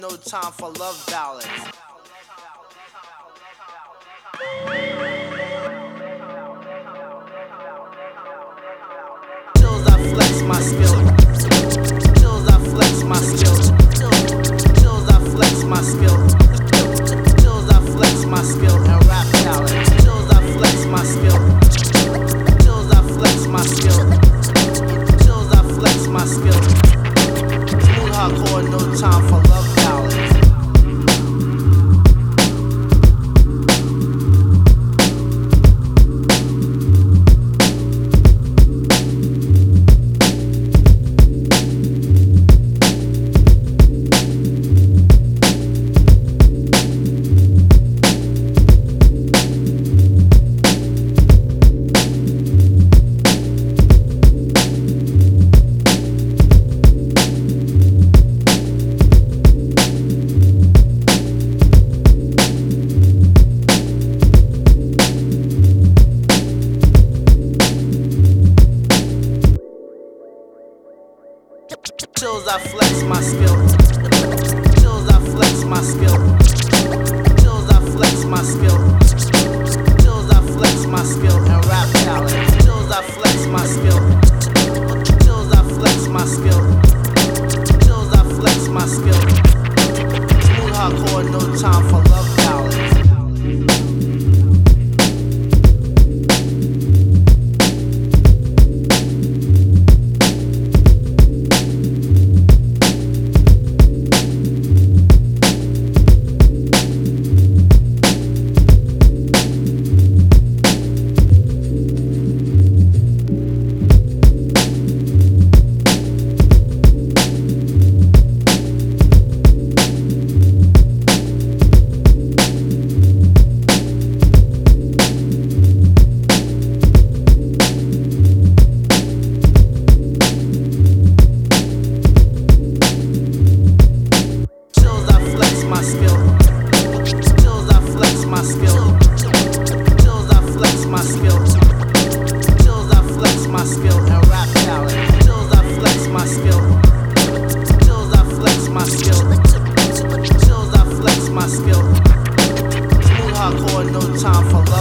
No time for love ballads. Chills, I flex my skills. Chills, I flex my skills. Chills, I flex my skills. Chills, I flex my skills and rap talent. Chills, I flex my skills. Chills, I flex my skills. Chills, I flex my skills. Smooth hardcore, no time for love ballads. Chills, I flex my skills. Chills, I flex my skills. Chills, I flex my skills. Chills, I flex my skills and rap talent. Chills, I flex my skills. Chills, I flex my skills. Chills, I flex my skills. Smooth hardcore, no time for love ballads. No time for love.